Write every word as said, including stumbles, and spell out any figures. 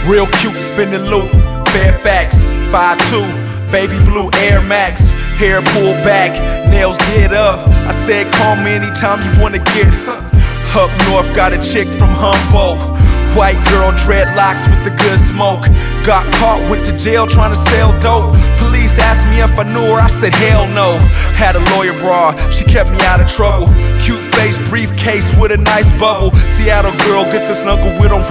Real cute, spin the loop. Fairfax, five two, baby blue Air Max. Hair pulled back, nails did up. I said call me anytime you wanna get huh. Up north, got a chick from Humboldt. White girl, dreadlocks with the good smoke. Got caught, went to jail trying to sell dope. Police asked me if I knew her, I said hell no. Had a lawyer bra, she kept me out of trouble. Cute face, briefcase with a nice bubble. Seattle girl, good to snuggle with on